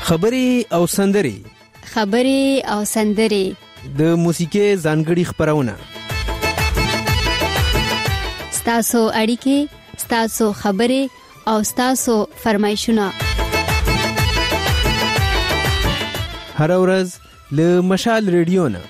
خبرې او سندرې د موسیقي ځانګړي خبرونه، ستاسو اړیکې، ستاسو خبرې او ستاسو فرمایشونه هر ورځ له مشال ریډیو نه.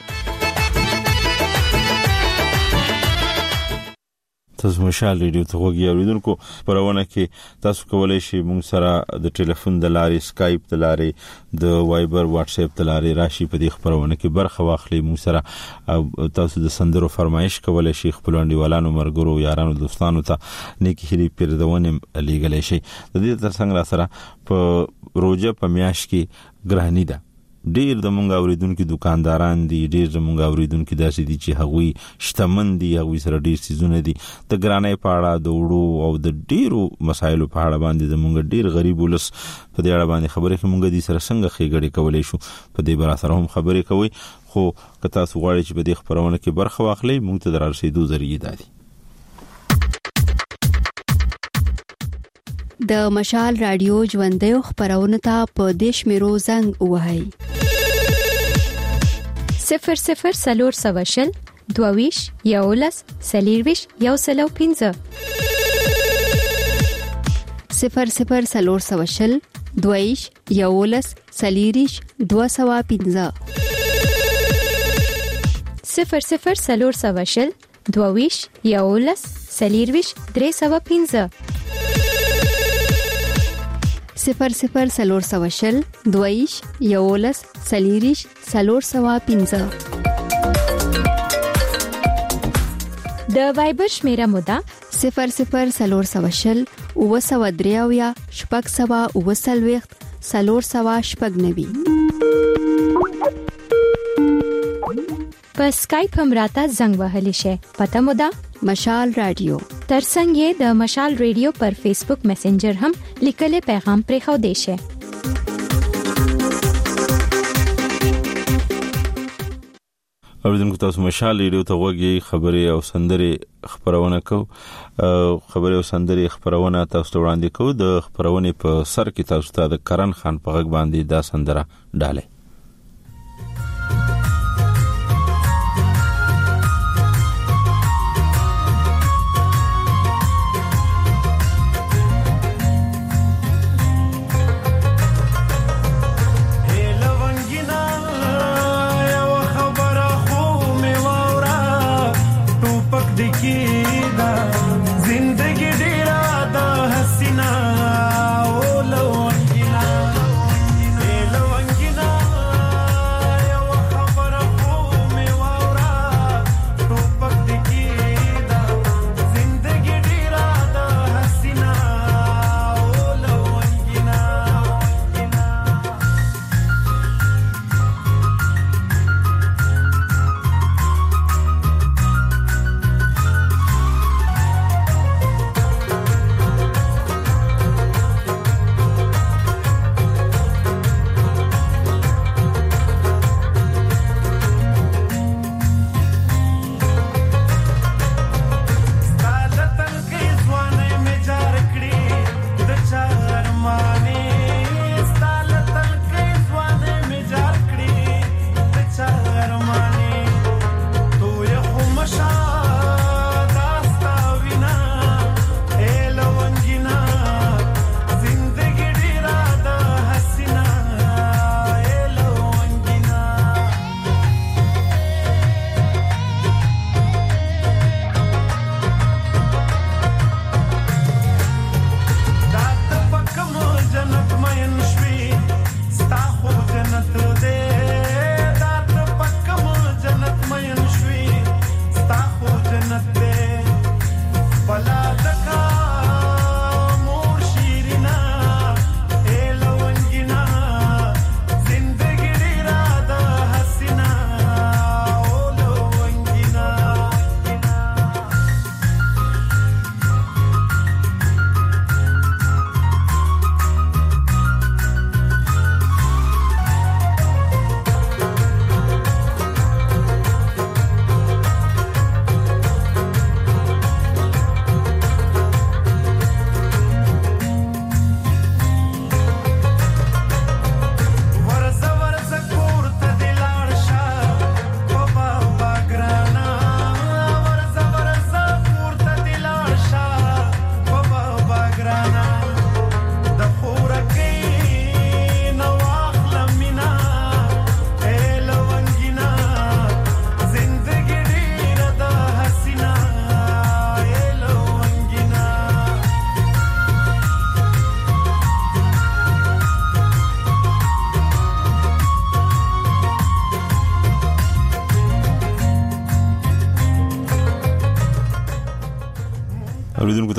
تاسو مشال ریډیو ته وګورئ اوریدونکو. پرونه کې تاسو کولای شئ موږ سره د ټلیفون د لارې، اسکایپ د لارې، د وایبر واتس اپ د لارې راشي په دې خبرونه کې برخه واخلئ. موږ سره تاسو د سندرو فرمایش کولای شئ، خپل انډیوالانو، مرګرو، یارانو، دوستانو ته نیکی هیلې پیردونه لېږلی شئ. د دې ترڅنګ را سره په روزه په میاشت کې ګرانی ده. ډیر د مونږ اوریدونکو دکانداران دي، ډیر د مونږ اوریدونکو داسې دي چې هغوی شتمن دي، هغوی سره ډیر سيزونه دي. د ګرانۍ په اړه، د وړو او د ډیرو مسایلو په اړه باندې د مونږ ډیر غریب ولس په دې اړه باندې خبرې کوي. مونږ دې سره څنګه خېګړې کولای شو، په دې بار سره هم خبرې کوي. خو که تاسو غواړئ چې په دې خبرونه کې برخه واخلئ، مونږ ته دررسېدو ذریعہ دي. د مشال رادیو ژوندۍ خبرونه ته په دیش میرو زنګ وهاي 00 22 11 سلیرویش یو سلو 15 00 22 11 سلیریش 215 00 22 11 سلیرویش 315 00 22 11 سلیریش 315. د وایبر شمیره مودا 00 اوسودریاویا شپږ سوا اوسلويخت 390. په اسکایپ هم راته زنګ وهلی شي. پته مودا مشال رادیو. ترڅنګ د مشال ریډیو پر فیسبوک میسنجر هم لیکلي پیغام پرې خو دی شي. اوریدونکو تاسو مشال ریډیو ته وګورئ. خبرې او سندرې خبرونه کو، خبرې او سندرې خبرونه تاسو وړاندې کو. د خبرونه په سر کې تاسو ته د کرن خان په غږ باندې دا سندره ډاله. Love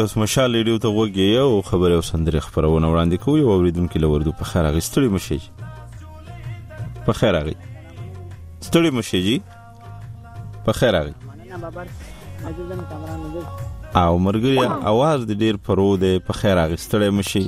تاسو مشال ریډیو ته وګورئ او خبره او سندره خبرونه وړاندې کوي او اوریدونکو لوردو په خیر اغستړي مشي په خیر اغي ستړي مشي جی په خیر اغي او مرګري आवाज د ډیر پروده په خیر اغستړي مشي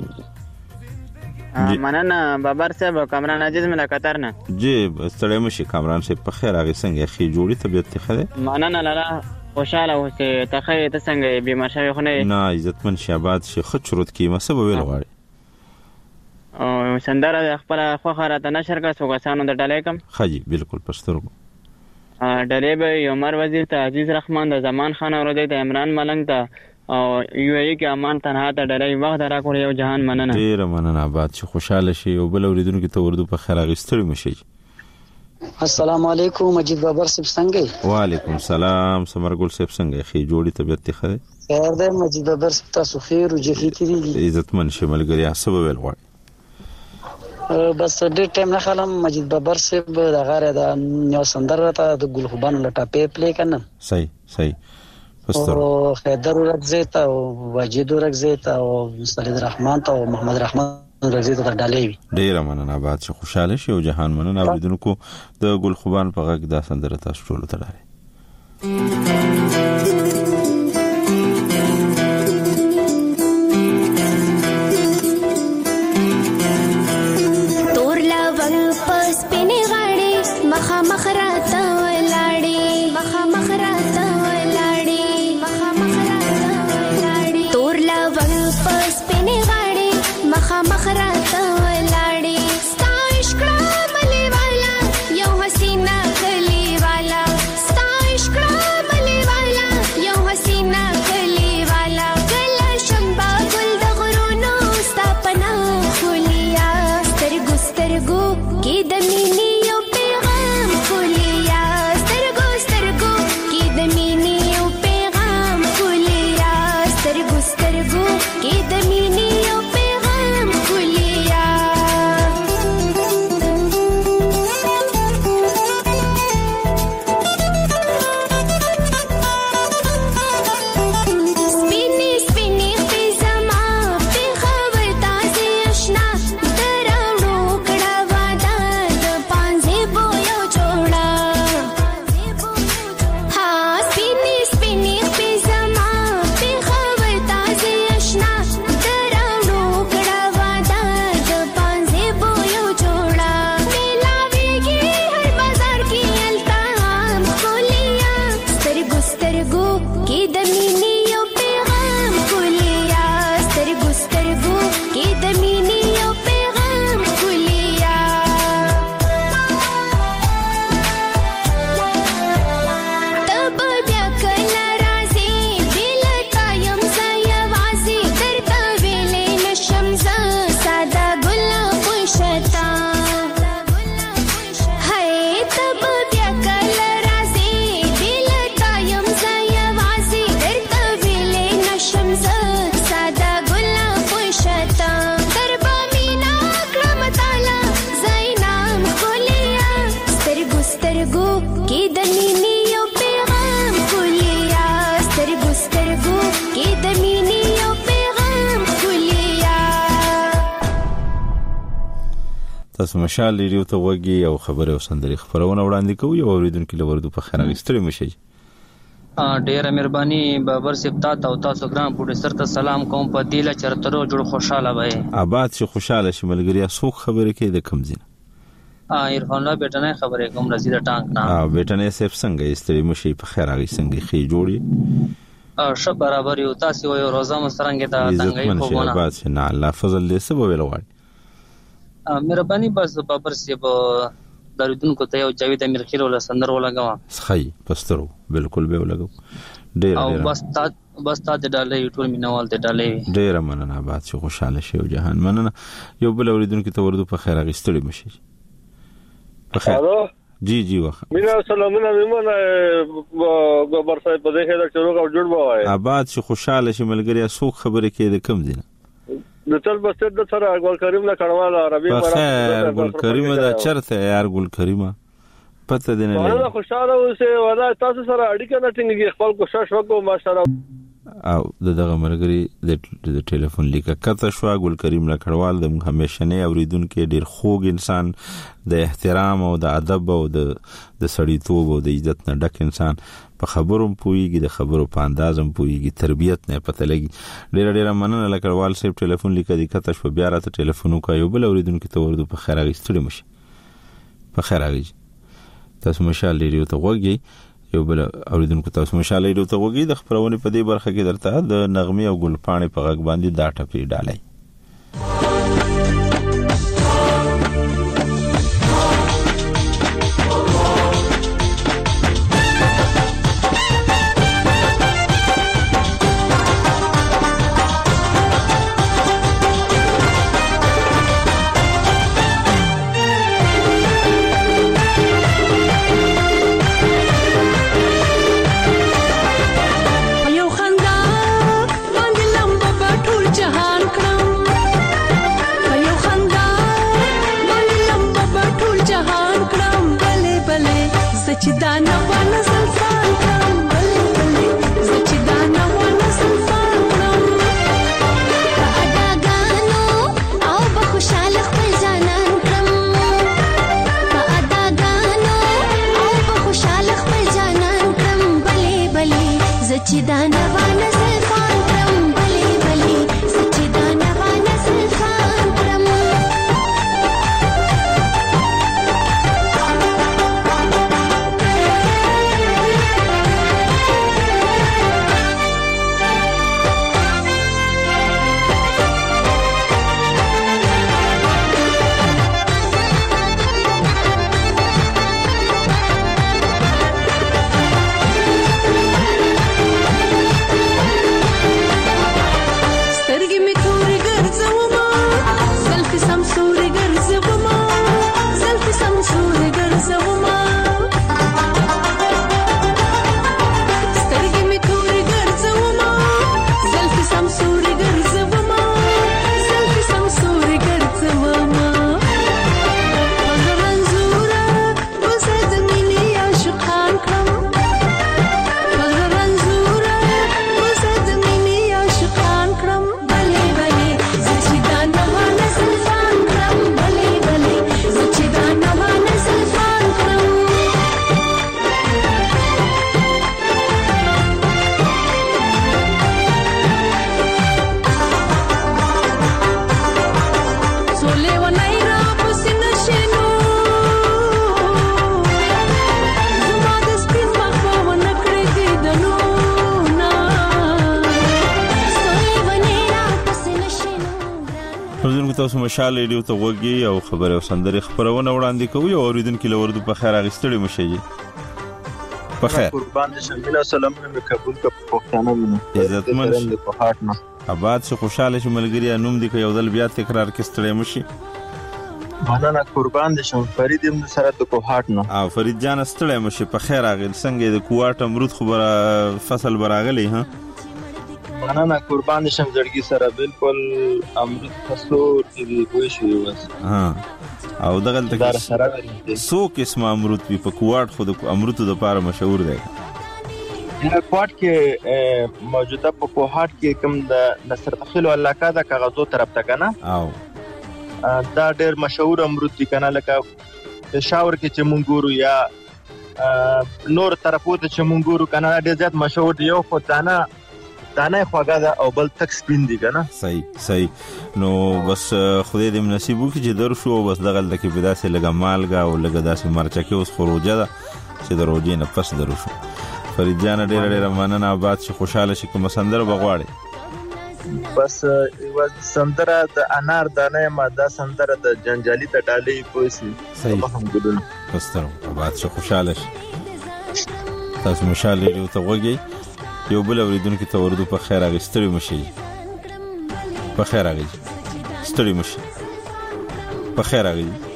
مننه بابر صاحب کامران عزیز مې قطر نه جی ستړي مشي کامران صاحب په خیر اغي څنګه خي جوړي طبيعت ته خره مننه لاله خوشاله اوسه ته خیر ته څنګه بیمار شوی خو نه نه عزتمن شاباد شي خود شروط کی مسبب ویل غواړي او سندره خپل خو خراته نشر کا سوګسانو د ډلې کم خاجي بالکل پښتورګو ډلې به عمر وزیر ته عزیز رحمان د زمان خان اوردی ته عمران ملنګ ته او یو ای کې امان تنها ته ډلې وخت را کړی او جهان مننه ډیر مننه آباد شي خوشاله شي او بل اوریدونکو ته وردو په خیر اغستړي مشي السلام علیکم مجید بابر صاحب څنګه وعلیکم السلام سمرګل صاحب څنګه خي جوړي طبيعت ته خره خیر ده مجید بابر صاحب تاسو خیر او جهی تیریږي عزتمن شملګری حساب ویل غواړي بس ډېر ټایم نه خلم مجید بابر صاحب د غاره د نیو سندره ته د ګلخوبان لټه پلی کنه صحیح پستر او خیدر ورغزیت او واجد ورغزیت او سلید رحمان ته او محمد رحمان ورغزیت ته ډالې ډیر مننه آباد شي خوشاله شي او جهان مننه اوریدونکو د ګلخوبان په غږ د سندره تاسو ټول ته لري تاسو مشال ریډیو ته وګورئ او خبره او سندري خبرونه وړاندې کوي او اوریدونکو لوردو په خیر اغستړي مشي ډیره مهرباني بابر صاحب تاسو ګرام پروډوسر ته سلام کوم په دیله چرترو جوړ خوشاله وای آباد شي خوشاله شي ملګری سو خبره کې د کمزین عرفان الله بیٹنه خبره کوم رزيده ټانک نه بیٹنه صاحب څنګه استړي مشي په خیر اغي څنګه خي جوړي شب برابر یو تاسو یو روزه مسترنګ ته څنګه یې خوونه آباد شي نه الله فضل دې سبب ویلوړي مهرباني بس بابر صاحب دردونکو ته یو جاوید امیر خیل ولا سندر ولګوا صحیح پسترو بالکل به ولګو ډیر او بس تا د ډالې ټول مینوال ته ډالې ډیر مننه آباد شي خوشاله شي او جهان مننه یو بل اوریدونکو ته وردو په خیر اغستړي مشي په خیر جی واخ مینا سلامونه میمنه بابر صاحب په دې خیر چروګ او جوړ بوای آباد شي خوشاله شي ملګری سو خبره کې د کم دینه د تل بس د سره ګل کریم نه کړواله عربي خیر ګل کریم دا چرته یار ګل کریمه پته دینه نه خوشاله اوسه ولا تاسو سره اړیکه نه ټینګي خپل کوشش وکړو ماشاءالله او دغه مرګري د ټلیفون لیکه کته شو. ګل کریم لکړوال د همیشنه اوریدونکو ډیر خوږ انسان، د احترام او د ادب او د سړیتوب او د عزت نه ډک انسان، په خبرو پويږي، د خبرو په اندازم پويږي، تربيت نه پته لګي. ډیر مننه لکړوال صاحب ټلیفون لیکه د کته شو. بیا راته ټلیفون وکایو بل اوریدونکو ته ورته په خیر غوښتل مشي. په خیر غوږی تاسو مشال ریډیو ته وګورئ. یو بل اوریدونکو تاسو مشال ریډیو ته وګورئ. د خبرونه په دې برخه کې درته د نغمه او ګلپاڼې په غږ باندې دا ټپې ډالای. تاسو مشال ریډیو ته وګورئ او خبره او سندري خبرونه وړاندې کوي او اوریدونکو لورد په خیر اغستړي مشي. په خیر قربان دې شمیل سلام مې قبول ک پښتانه مې عزتمن په هات نه آباد شو خوشاله شو ملګری نوم دې کوي او دل بیا تکرار کستړي مشي. مننه قربان دې شم فرید دې سره د کوهات نه او فرید جان استړي مشي. په خیر اغل څنګه د کوهات امرود خبره فصل براغلی ها مننه قربان شم زړګي سره بالکل امرت خسور دی کوی شو وس ها او دغه ته سو قسم امرت په کوټ خود امرت د پاره مشهور دی. کوټ کې موجوده په کوهات کې کوم د نصر تخیل علاقه د کاغذو طرف ته کنه او دا ډېر مشهور امرت دی کنه لکه پېښور کې چې مونږ ګورو یا نور طرفو ته چې مونږ ګورو کنه ډېر زیات مشهور دی. یو خو دانه خواګه ده او بل تک سپین دي کنه. صحیح نو بس خدای دې نصیب وکړي چې درشو بس دغه لکه بدا سه لګه مالګه او لګه داسې مرچه کې اوس خروجه ده چې دروځي نه پس درشو. فرید جان ډېر مننه آباد شي خوشاله شي کوم سندره بغواړي. بس یو سندره د انار دانه ماده سندره د جنجالي د ډالۍ کوسي. صحیح الحمدلله پستر آباد شي خوشاله شي. تاسو مشال ریډیو ته وګورئ. یو بل اوریدونکو ته ورته په خیر اغستړي مشي. په خیر اغستړي مشي. په خیر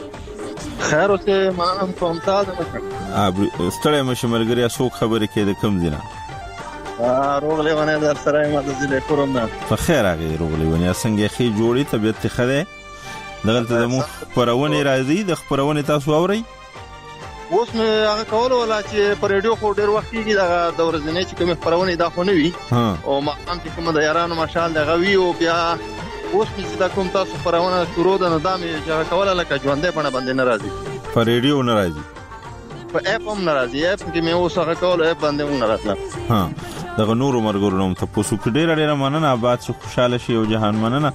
خیر اوسه مننه کوم تاسو ستړي مشي ملګری اسو خبرې کې د کم دینه روغلی ونه در سره ما د زله کوم نه. په خیر روغلی ونه څنګه خي جوړي طبيعت خده دغه ته مو خبرونه راځي د خبرونه تاسو اوري اوس مې هغه کول ولا چې پر ریډیو خو ډېر وخت کېږي دا د ورځنۍ چې کومه خبرونه دا خو نه وي او ما هم چې کوم د یارانو مشال د غوي او بیا اوس مې چې دا کوم تاسو خبرونه شروع ده نو دا مې چې کول لکه ژوندې باندې نه راځي پر ریډیو نه راځي په اپ هم نه راځي اپ کې مې اوس هغه کول اپ باندې هم نه راځي دغه نورو مرګورو نوم ته پوسو کې ډېر مننه آباد شو خوشاله شي او جهان مننه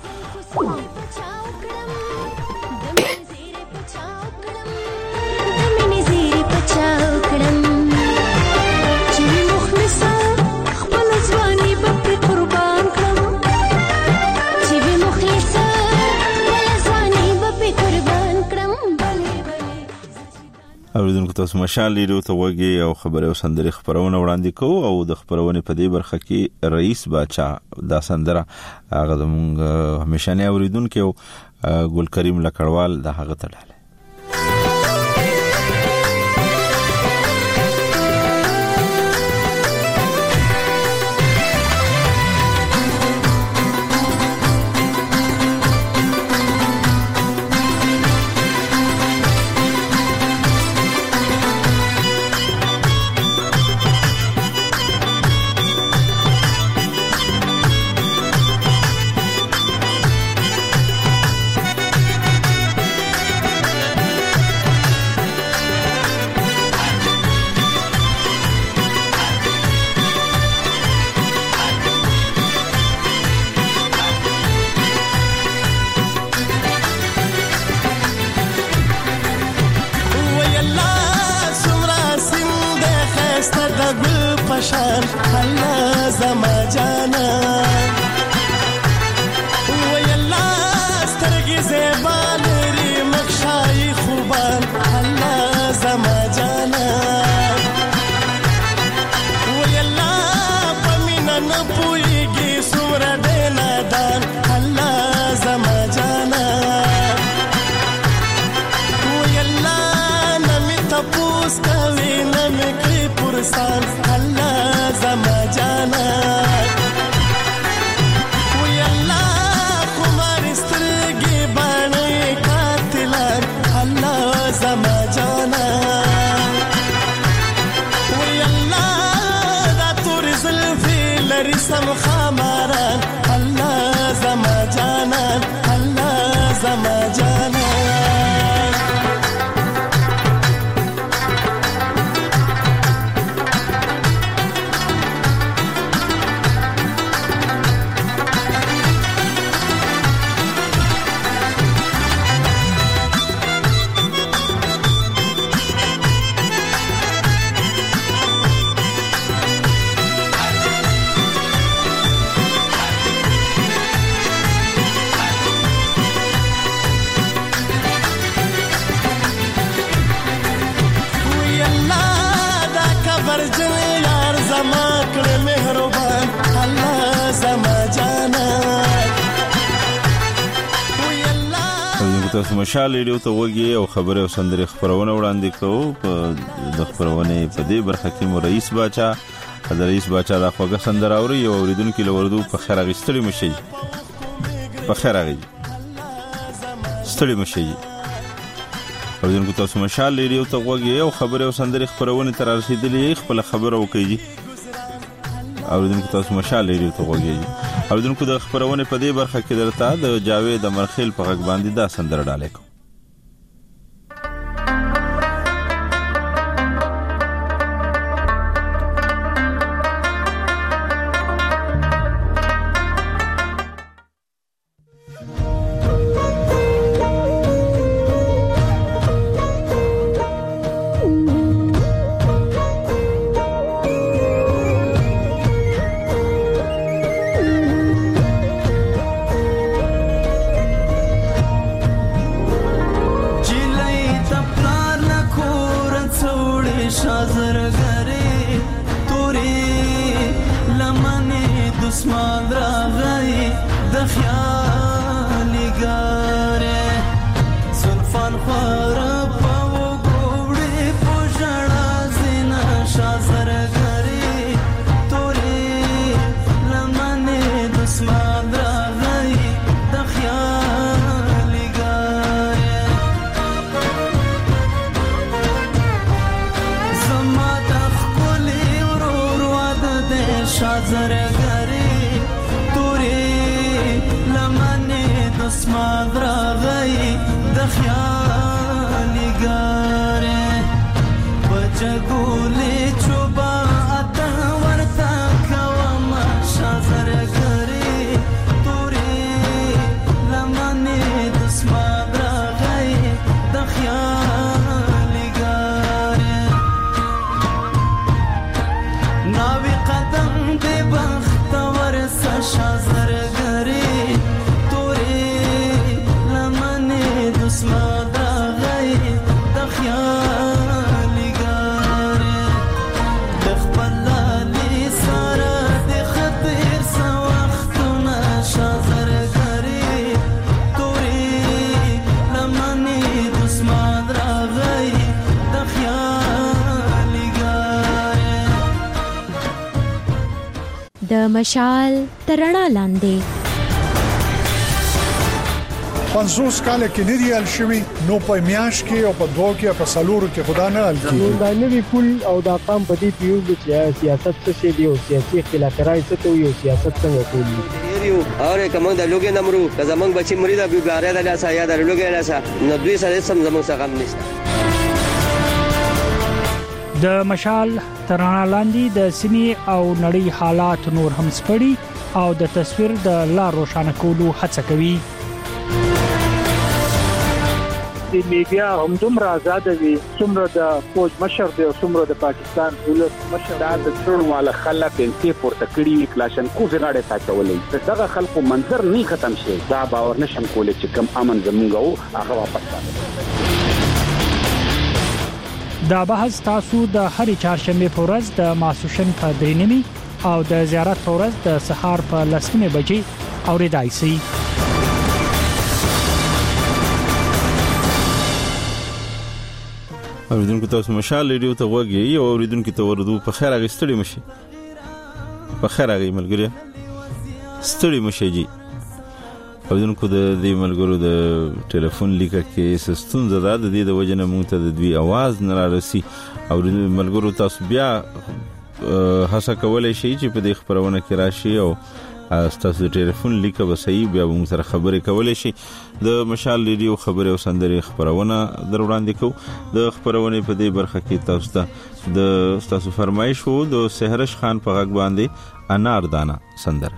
اوریدونکو تاسو مشال ریډیو ته وګورئ او خبره او سندري خبرونه وړاندې کوو او د خبرونه په دې برخه کې رئیس باچا دا سندره هغه زموږ همیشنه اوریدونکو ګل کریم لکړوال دا هغه تړاله تاسو مشال ریډیو ته وګورئ او خبره او سندري خبرونه وړاندې کوو د خبرونه په دې برخه کې مو رئیس باچا دا خوږه سندره اوري او اوریدونکو له وردو په خیر غستړي مشي په خیر غي ستړي مشي اوریدونکو تاسو مشال ریډیو ته وګورئ او خبره او سندري خبرونه تر رسیدلې خپل خبره وکړي اوریدونکو تاسو مشال ریډیو ته وګورئ اوریدونکو د خبرونه په دې برخه کې درته د جاوید امرخیل په غږ باندې دا سندره ډالې کو د مشال ترڼا لاندې 50 کال کې نریال شوی نو په میاش کې او په دوه کې په سالورو کې خدا نه حل کیږي دا نوی پول او دا قام په دې پیوځ چې سیاست څه دی او سیاسي اختلافات څه کوي او سیاست څنګه کوي یو اور کوم د لوګي نمرو که زمنګ بچي مریض ابي ګاره د لاسه یا د لوګي لاسه نو دوی سره سم زمنګ څخه غم نشته د مشال ترڼا لاندې د سیمې او نړۍ حالات نور هم سپړي او د تصویر د لار روښانه کولو هڅه کوي د میډیا هم دومره آزاد وي څومره د فوج مشر دی او څومره د پاکستان دولت مشر د څړو والا خلک انتي پورته کړي کلاشن کو زغاړه ساتولې دغه خلکو منظر نه ختم شي دا باور نشم کولای چې کم امن زمونږ هغه واپس راځي دا بحث تاسو د هرې چهارشنبه په ورځ د ماسوشن په 3:30 او د زیارت په ورځ د سهار په 10:00 بجې اوریدای شئ اوریدونکو تاسو مشال ریډیو ته وګورئ او اوریدونکو ته ورودو په خیر غستړي مشي په خیر غي ملګری ستړي مشي جی اوریدونکو د دې ملګرو د ټلیفون لیکه کې سستون زده د دې د وجنه مونږ ته د دوی आवाज نه رارسي او ملګرو تاسو بیا هڅه کولای شئ چې په دې خبرونه کې راشي او تاسو د ټلیفون لیکه به صحیح بیا موږ سره خبرې کولای شي د مشال ریډیو خبرې او سندري خبرونه در وړاندې کوو د خبرونه په دې برخه کې تاسو ته د تاسو فرمایش وو د سحرش خان په غږ باندې انار دانا سندره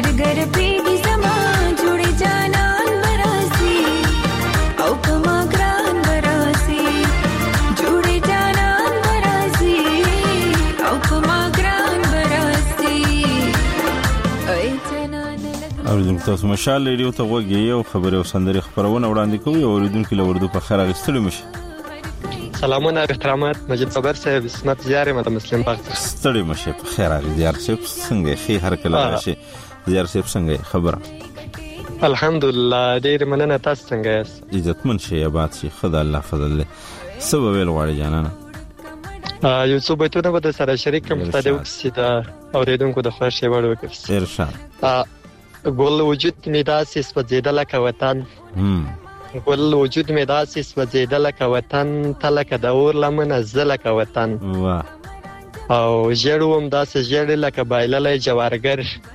घर घर पेगी समा जुड़े जानन बरासी औ कमा ग्रान बरासी जुड़े जानन बरासी औ कमा ग्रान बरासी ऐ जनन اوریدونکو تاسو مشال ریډیو ته وګورئ او خبري او سندري خبرونه وړاندې کوي. اوریدونکو له اردو په خیر غستړي مشي. سلامونه احترامات مجید صبر صاحب اسمت زیارې مته مسلم باغ ستړي مشه په خیر غي زیار صاحب څنګه خي هر کله راشي زیار صاحب څنګه خبره الحمدلله ډیر مننه تاسو څنګه یاست عزتمن شي آباد شي خدای الله فضل له سبب ویل غواړي جانانه یو څه بیتونه به سره شریک کوم ستاسو چې دا اوریدونکو د خوښي وړ وکړي ارشاد ګل وجود می داسې سپځیدل کا وطن ګل وجود می داسې سپځیدل کا وطن تلک د اور لمن زل کا وطن واه او ژړوم داسې ژړ لکه بایللې جوارګر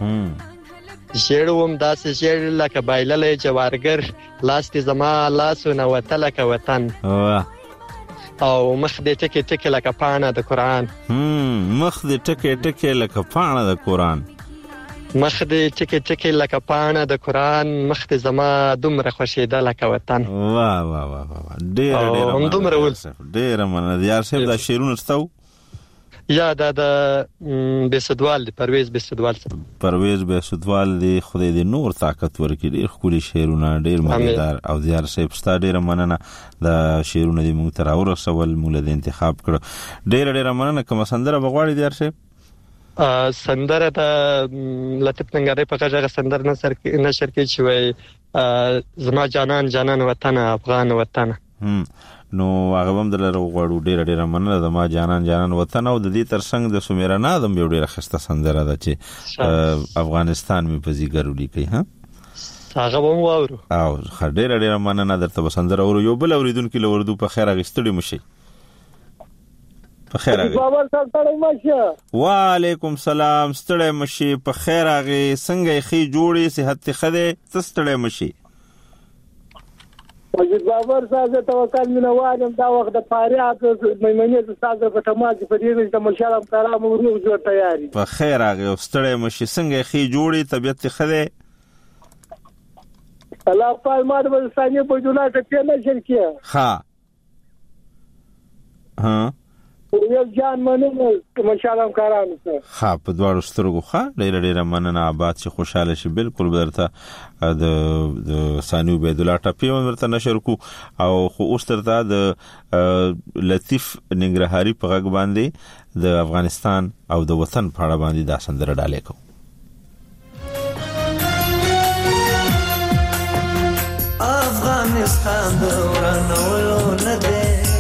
ژړوم داسې ژړ لکه بایللې جوارګر لاس دې زما لاسونه وتل کا وطن واه او مخ دې ټکي ټکي لکه پاڼه د قران مخ دې ټکي ټکي لکه پاڼه د قران مخ دې ټکي ټکي لکه پاڼه د قران مخ دې زما دومره خوشیده لکه وطن واه واه واه ډېر هم دومره ول ډېر من یار صاحب دا شیرونه ستو یا دا د بیسدوال دی پرویز بیسدوال دی خدای دې نور طاقت ورکړي ډېر خولي شیرونه ډېر مزیدار او یار صاحب ستا ډېر مننه دا شیرونه دې موږ تر اور سوال موږ له انتخاب کړ ډېر مننه کوم سندره بغواړي یار صاحب سندره د لطیف ننګری په غږه سندره نشر کې چې وای زما جانان وطن افغان وطن نو هغه هم دلته غواړو ډېر مننه د ما جانان وطن او د دې ترڅنګ د سومیرا نادم یو ډېر خسته سندره ده چې افغانستان می په زیګر ولیکي ها هغه هم واورو او ډېر مننه درته سندره اورو یو بل اوریدونکو له اردو په خیر غستړي مشي په خیر غي بابا ستړی مشه وعلیکم سلام ستړی مشي په خیر غي څنګه خي جوړي صحت خده ستړی مشي مجید بابر سازه توکل منوالم دا وخت د فاریات میمنې د سازه په تماس په دې د مشالم کرام ورو جوړ تیاری په خیر هغه ستړی مشي څنګه خي جوړي طبيعت خده الله پاک ما د ثانیه په جوړه ته نه شرکیه ها یو جان مننه مشالم کرام ها په دواړو سترګو ښه ډېر مننه آباد شي خوشاله شي بالکل بدرته د ثانیو عبد الله ټاپی ورته نشر کو او خو اوس ترته د لطیف ننګرهاري په غږ باندې د افغانستان او د وطن په اړه باندې دا سندره ډالې کو افغانستان دورانولو نه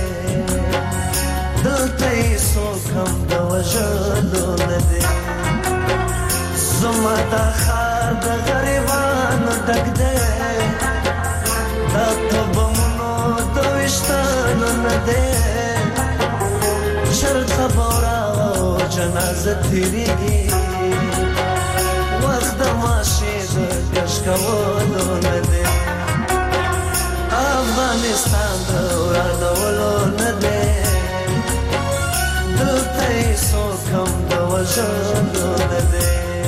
دلته سو کم د وژلو نه دی زما د خار د غریبانو ډک دی دا تبمونو د ویشتانو نه دی چرته بورا او جنازه تیریږي وخت د ماشي د کش کولو نه دی افغانستان دورانولو نه دی دلته سو کم د وژلو نه دی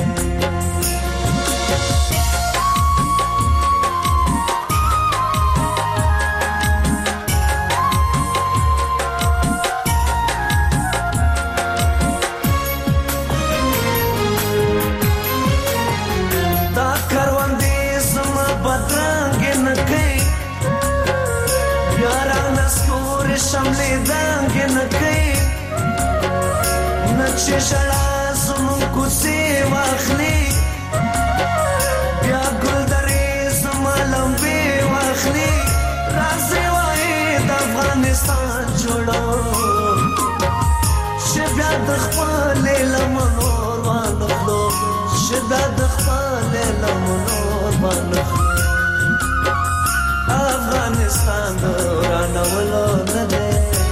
دا کروندې زما بدرنګ نه کوي بیا رانه ستوري شملې دنګ نه کوي چې شړا زمون کوڅې واخلي بیا ګل درې زما لمبې واخلي راځي وای د افغانستان جوړو چې بیا د خپل لمنو وانخلو چې بیا د خپل لمنو وانخلو افغانستان دورانولو نه دی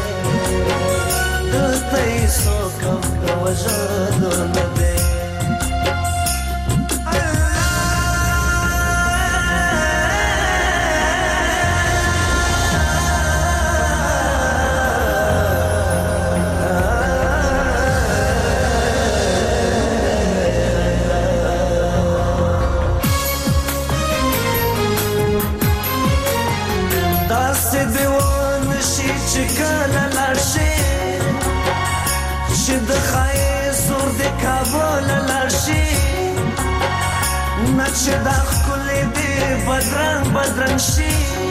دلته سو کم د وژلو نه دی چې د خای زور د کابل لاشي نقش د خپل دی بدرنګ شي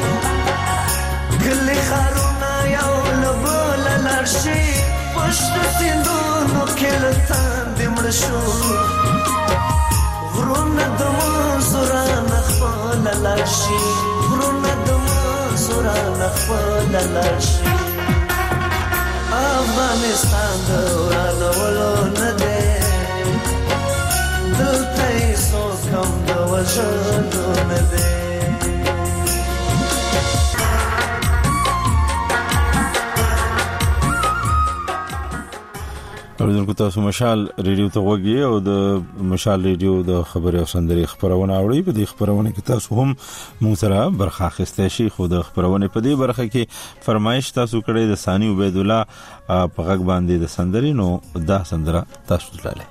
کله خارونه یو لبل لاشي پښت سیندونو کې لسان دې مړ شو غرونه د منصوران خپل لاشي غرونه د منصوران خپل لاشي افغانستان د ورانولو نه دی دلته یې څوک هم د وژلو نه دی اوریدونکو تاسو مشال ریډیو ته وګورئ او د مشال ریډیو د خبري او سندري خبرونه اورئ په دې خبرونه کې تاسو هم موږ سره برخه اخیستئ شئ خو د خبرونه په دې برخه کې فرمایش تاسو کړئ د ثاني عبید الله په غږ باندې د سندري نو دا سندره تاسو تللې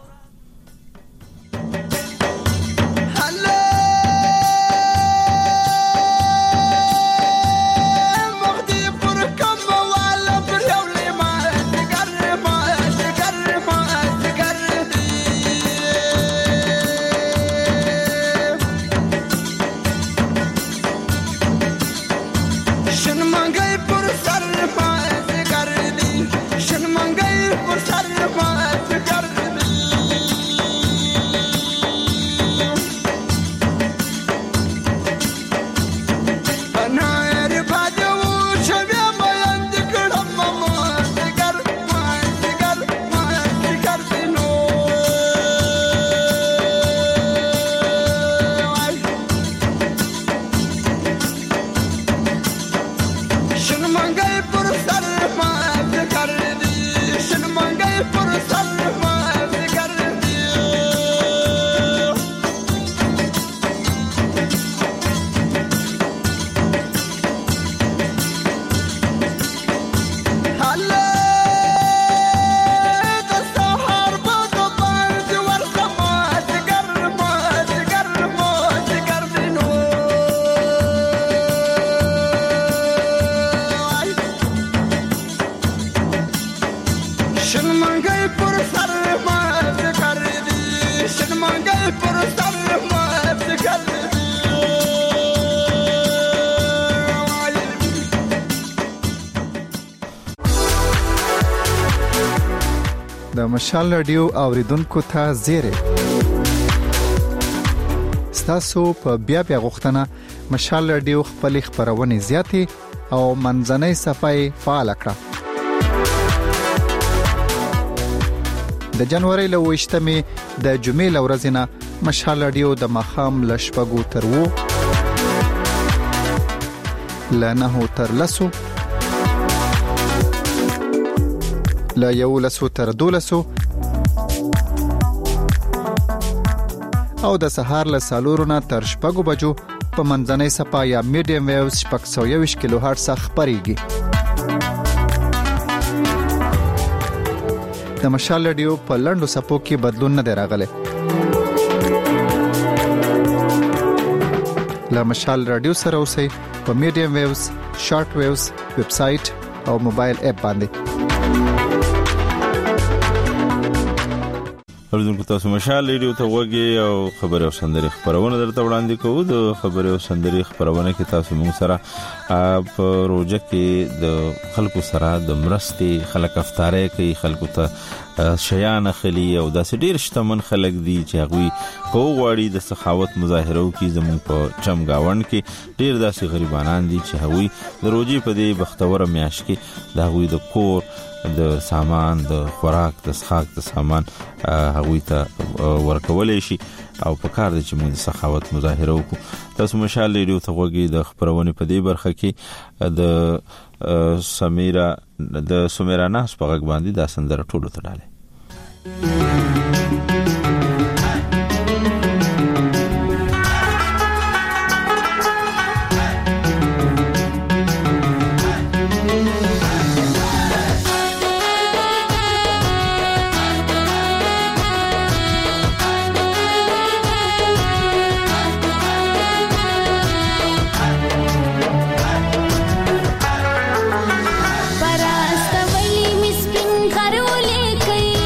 د مشال رادیو اوریدونکو ته زیری ستاسو په بیا غوښتنه مشال رادیو خپل خبرونه زیاتې او منځنۍ صفحه فعال کړه د جنوري له 28مې د جمعې ورځې نه مشال رادیو د مخام لشپګو تر وو لنه تر لسو لا یو لسو تر دولسو او د سهار له سالورونه تر شپږو بجو په منځنۍ صفحه یا میډیم ویوز 621 کیلو هرتز خبريږي د مشال رادیو په لندو صفو کې بدلون نه راغلی لا مشال رادیو سره اوسئ په میډیم ویوز شارټ ویوز ویب سټ او موبایل اپ باندې اوریدونکو تاسو مشال ریډیو ته وګورئ او خبري او سندري خبرونه درته وړاندې کوو د خبري او سندري خبرونه کې تاسو موږ سره په روزه کې د خلکو سره د مرستي خلک افطاری کوي خلکو ته شیان خلی او داسې ډیر شتمن خلک دي چې هغه کوغواړي د سخاوت مظاهره کوي زموږ په چمګاوند کې ډیر داسې غریبانان دي چې هغه د روزي په دې بختور میاش کې د هغه د کور د سامان د خوراک د څښاک د سامان هغه ته ورکولې شي او په کار دي چې موږ د سخاوت مظاهره وکړو تاسو مشال ریډیو ته وګورئ د خبرونه په دې برخه کې د سمیرا ناس په غږ باندې دا سندره ټولو ته ډاله پراستولی مسپین خرولې کوي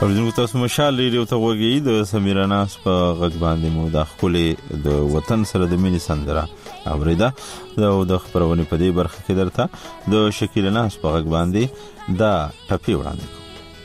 اوریدونکو تاسو مشال ریډیو ته وګورئ. د سمیرا ناس په غږ باندې مو د خپل د وطن سره د مینې سندره اوریدا. د خبرونه په دې برخه کې درته د شکیل ناس په غږ باندې دا ټپی وړاندې کوم.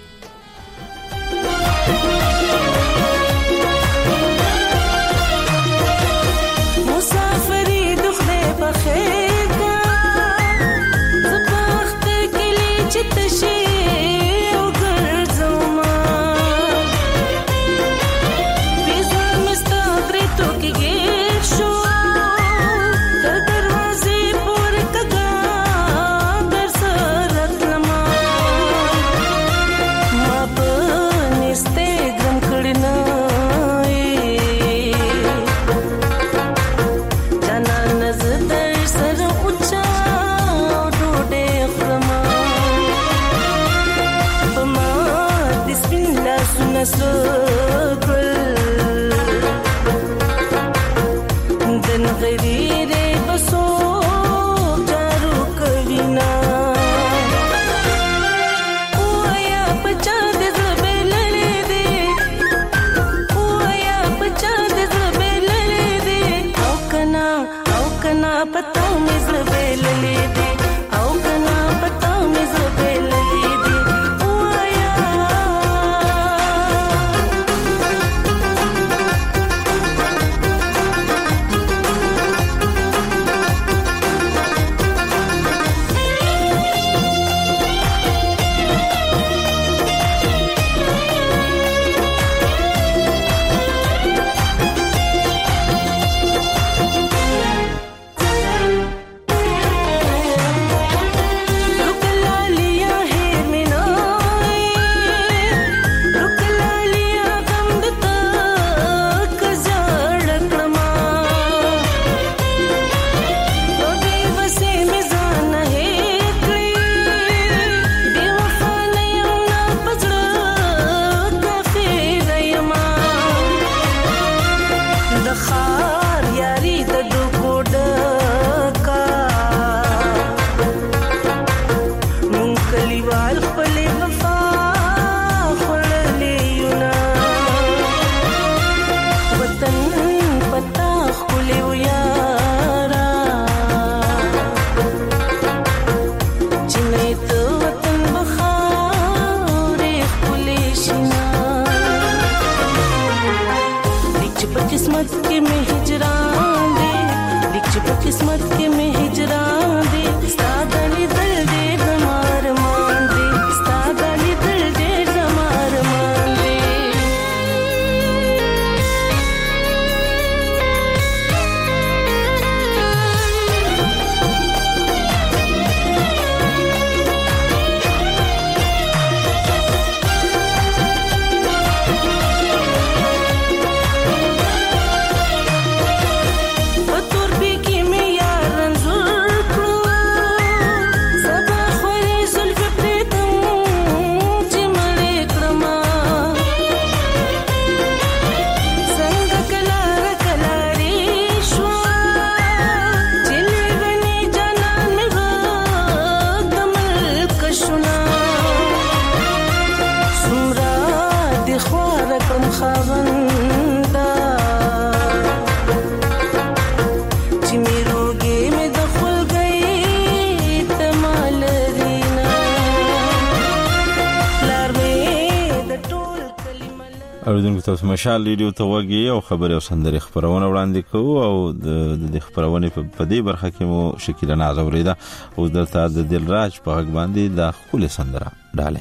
اوریدونکو تاسو مشال ریډیو ته وګورئ او خبري او سندري خبرونه وړاندې کوو او د خبرونه په دې برخه کې مو شکیل ناز اوریدا او دلته د دلراج په غږ باندې د خپل سندره ډاله.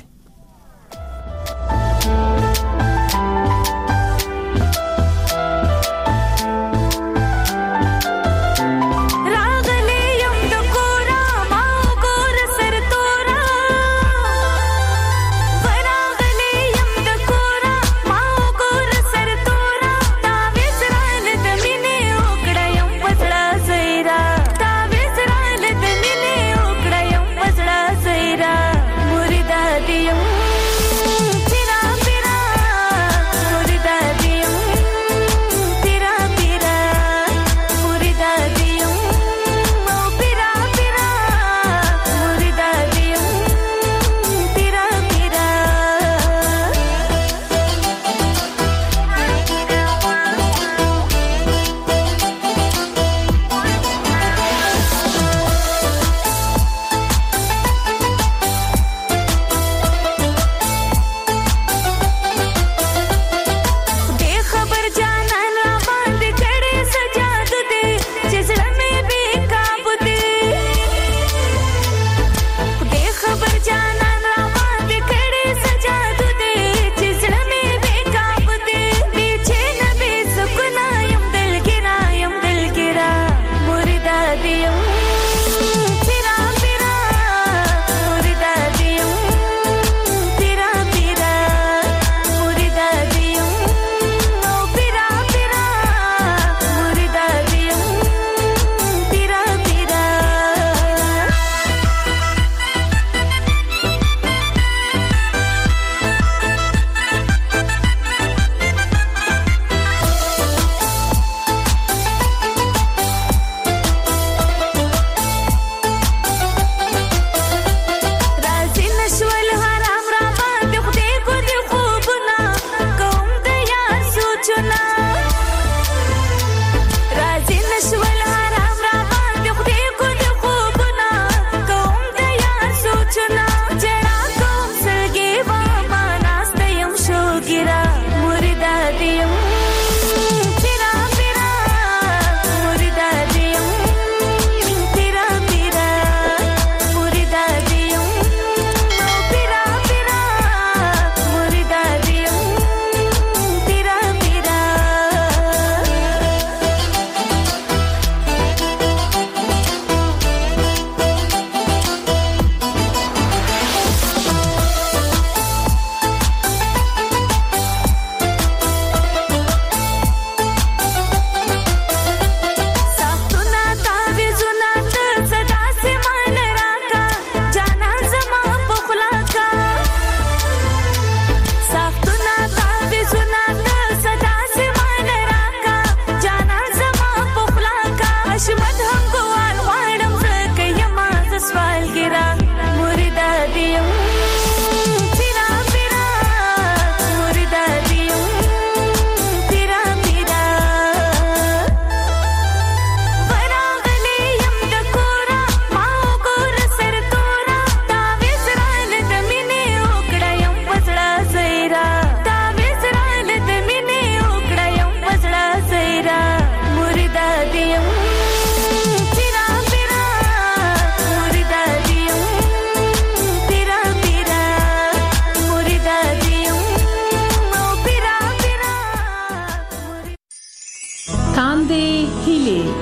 Murida diya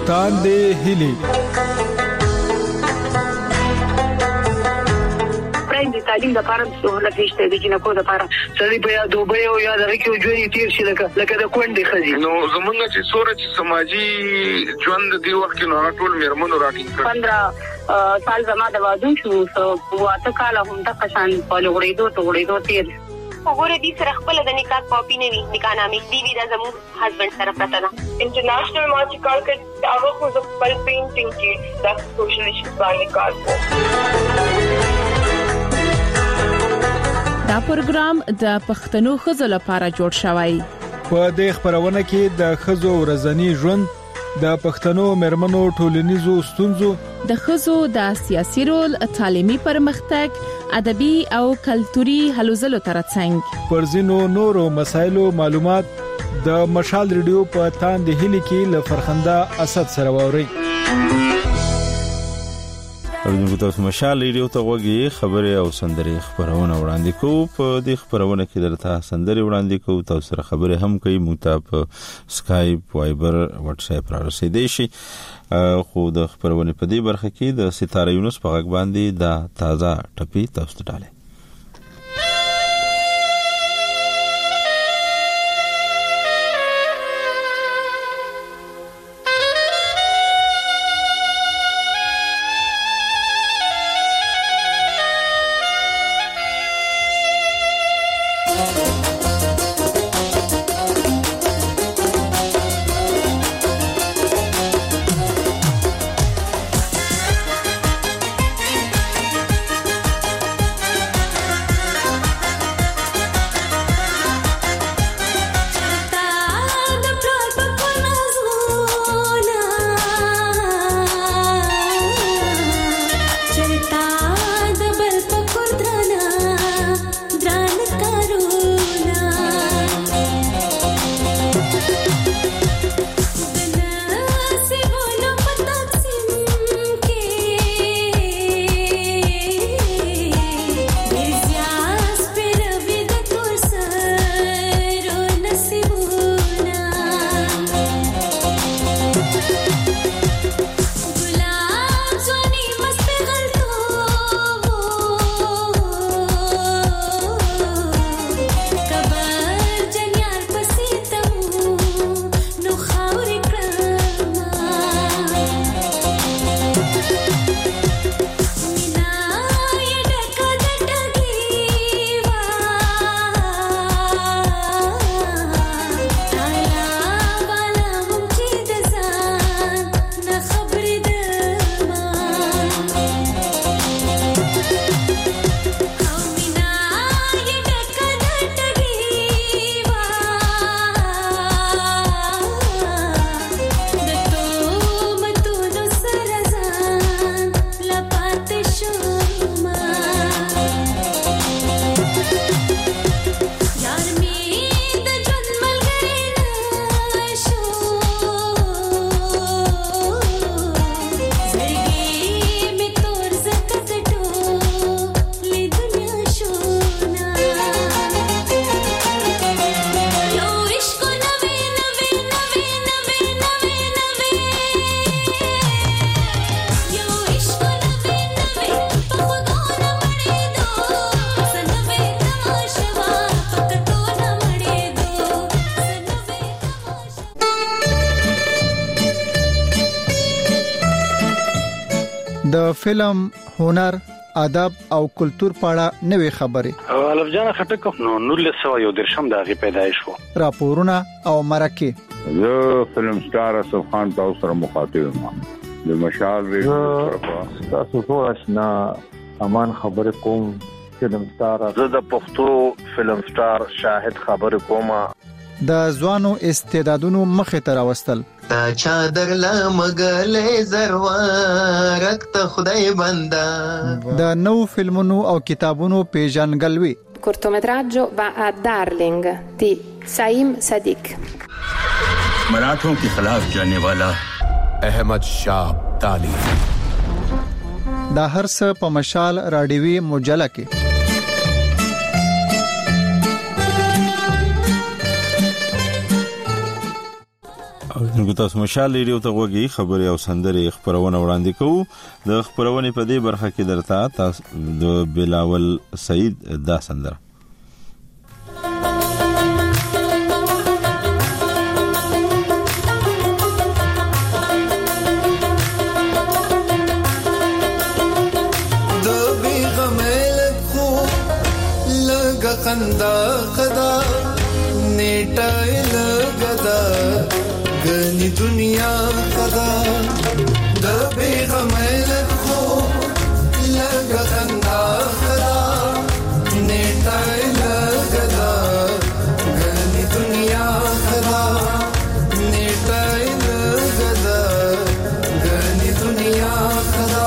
تاندې هلي د تعلیم لپاره سہولت نشته د جنکو لپاره سړي په یا دوبه او یا دغه کې ژوند تیر شي لکه د کونډې خزي نو زمونږ چې سورج سماجی ژوند دی وخت نو ټول میرمنو راټینګ کړ 15 سال زما د واده شو واته کال هم د قشان په لوړېدو تیر وګوره دې سره خپل د نکاح کاپی نه وی نکاح نامې دی دا زمو هسبند سره پراته ده انټرنیشنل مارچ کار کې هغه خو د خپل پینټینګ کې د سوشل ایشوز باندې کار کوي. دا پروګرام د پښتنو ښځو لپاره جوړ شوی. په دې خبرونه کې د ښځو ورځنی ژوند، د پښتنو مېرمنو ټولنیزو ستونزو، د ښځو د سیاسي رول، تعلیمي پرمختګ، ادبي او کلتوري هلو ځلو ترڅنګ پر ځینو نورو مسایلو معلومات د مشال ریډیو په تاندې هلي کې له فرخنده اسد سره ووري. اوریدونکو تاسو مشال ریډیو ته وګورئ، خبره او سندري خبرونه وړاندې کوو. په دې خبرونه کې درته سندري وړاندې کوو، تاسو سره خبره هم کوي. موږ ته په سکایپ، وایبر، واتس اپ را رسیدئ شي. خو د خبرونه په دې برخه کې د ستاره یونس په غږ باندې د تازه ټپي تاسو ته ډاله. د فلم، هنر، ادب او کلچر په اړه نوې خبرې. الف جان خټک نو 1913 د هغه پیدایش وو. راپورونه او مرکه. زه فلم سٹار اسف خان تاسو سره مخاطب یم. د مشال ریډیو تاسو ټول آشنا امان خبرې کوم. فلم سٹار زه د پښتو فلم سٹار شاهد خبرې کوم. د ځوانو استعدادونو مخه ته راوستل. تا چادر لا مګلې زروارک ته خدای بندا. د نو فلمونو او کتابونو پیژنګلوي. cortometraggio va a Darling di Saim Sadiq. मराठों के खिलाफ जाने वाला अहमद शाह अब्दाली. دا هر څه په مشال رادیوي مجله کې. موږ تاسو مشال ریډیو ته وګورئ خبري او سندري خبرونه وړاندې کوو د خبرونه په دې برخه کې درته تاسو د بلاول سعید دا سندره د بیغمل خو لګ خندا خدا نیټه لګدا غني دنیا خدا د بیغمل خو لګ خندا خدا نیټه لګدا غني دنیا خدا نیټه لګدا غني دنیا خدا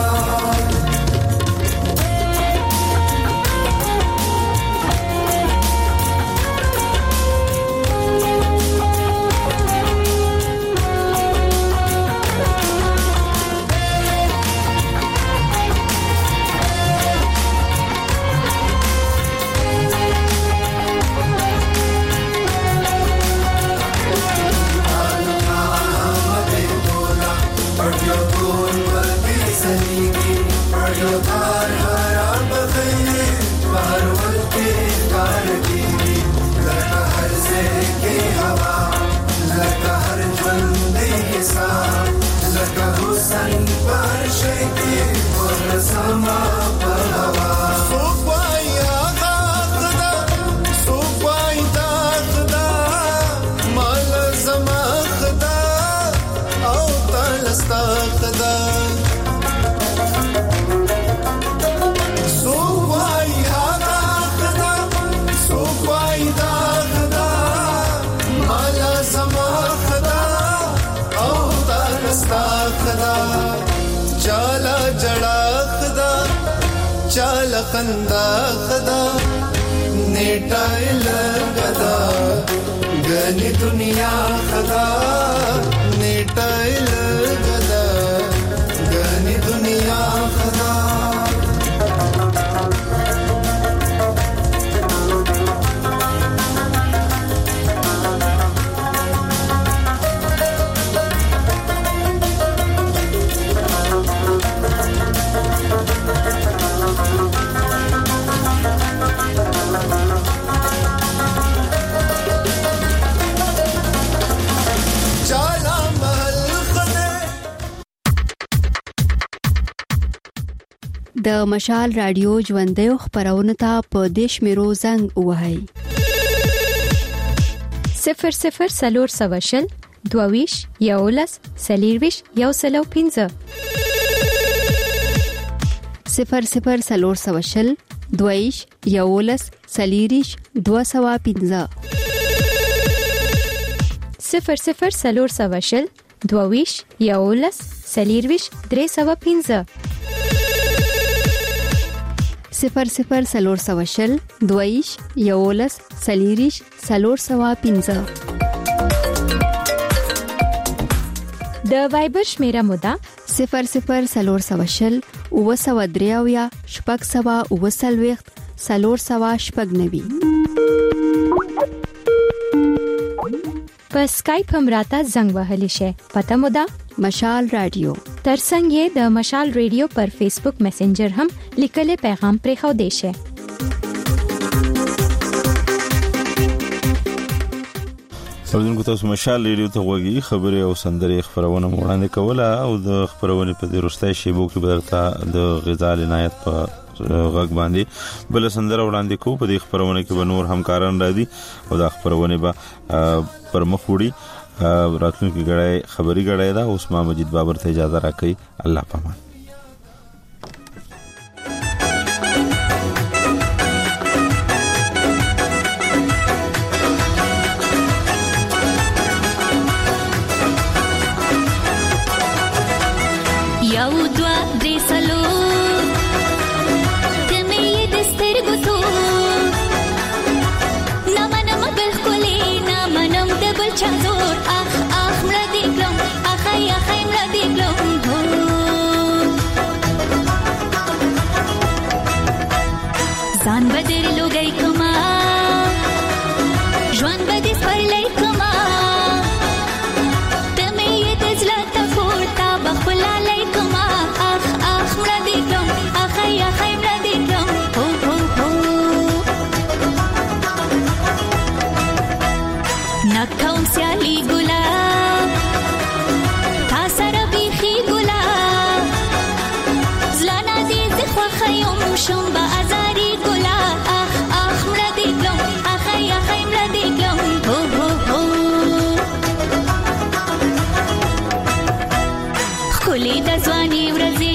खंदा खदा नेटा लगदा गनी दुनिया खदा नेटा लगदा गनी दुनिया खदा د مشال رادیو ژوندۍ خبرونه ته په دیش میرو زنګ وهاي 00 سلور سواشل دوویش یولس سلیرویش یوسلو 15 00 سلور سواشل دوویش یولس سلیریش 215 00 سلور سواشل دوویش یولس سلیرویش 315 00 سلور سواشل دویش یولس سلیریش سلور سوا 15 د وایبر شمیره مودا 00 سلور سواشل وسودریاویا شپږ سوا وسلويخت سلور سوا شپږ نوي په سکایپ هم راته زنګ وهلی شي پته مودا مشال رادیو ترڅنګ یې د مشال رادیو پر فیسبوک میسنجر هم لیکلي پیغام پرې خو دی شي سمدونکو تاسو مشال رادیو ته وګورئ خبري او سندري خبرونه وړاندې کوله او د خبرونه په دروستای شی بو کې بدرته د غذا عنایت په غږ باندې بل سندره وړاندې کو په دې خبرونه کې به نور همکاران راځي او دا خبرونه به پر مخ وړي راتلونکي غړای خبري غړای دا اوس ما مجید بابر ته اجازه راکړي الله پامان یو دوا درې سلو کمې د سترګو تو نمنم بل خولي نمنم د بل چا زور اخ اخ مړ دې کلم اخای اخای مړ دې کلم ځان بدر لوګي کما ژوند بدې سپړلې کما تمه نکوم سیالی ګلا تا سره بیخي ګلا زلانا دې زخوا خيوم شوم با ازاري ګلا اخ اخ مړه دې ګلم اخي اخي مړه دې ګلم هو هو هو خولي د ځواني ورځي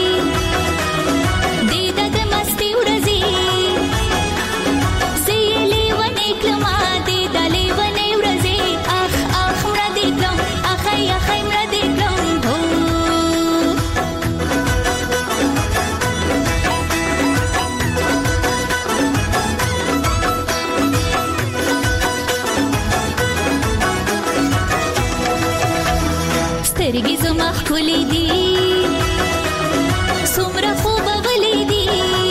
سترګې زما ښکلې دي څومره خوب غلې دي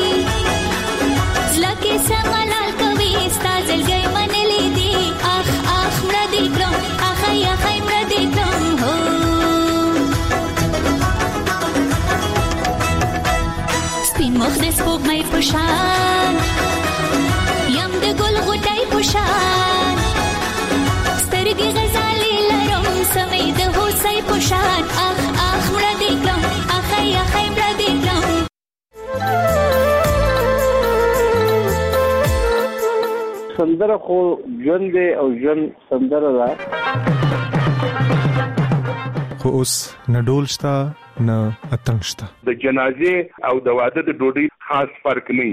زړه کې سملال کوي ستا زړګی منلې دي اخ اخ مړه دې کړم اخی اخی مړه دې کړم هو سپین مخ د سپوږمۍ په شان یم د ګل غوټۍ په شان سترګې غزالې لرم سمې د هوسۍ په شان اخ اخ مړه دې کړم اخی اخی مړه دې کړم سندره خو ژوند دی او ژوند سندره ده خو اوس نه ډول شته نه اتنګ شته د جنازې او د واده د ډوډۍ خاص فرق نه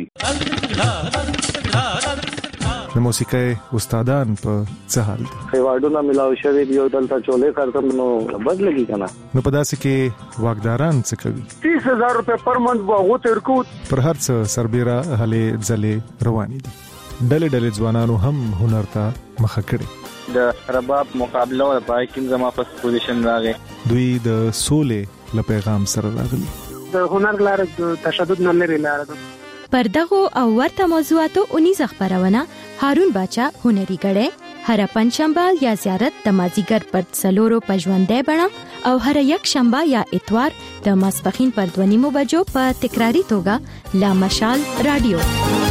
د موسیقۍ استادان په څه حال دي ایوارډونه ملاو شوی دی او دلته چولې کارتم نو بدلږي کنه نو په داسې کې واګداران څه کوي 30000 روپے پر منټ واغو ترکو پر هر څه سربېره هلې ځلې روانې دي ډلې ډلې ځوانانو هم هنر ته مخه کړي د رباب مقابله او پای کې زما فرست پوزیشن راغی دوی د سولې له پیغام سره راغلي د هنر لاره د تشدد نه لري لاره ده پر دغه او ورته موضوعاتو 19 خبرونه هارون باچا هنري غړې هر پنځشنبه یا زیارت د مازیګر پر څلورو پژوندې بڼه او هر یک شنبه یا اتوار د ماسپخین پر 2:30 بجو په تکراری توګه لا مشال رادیو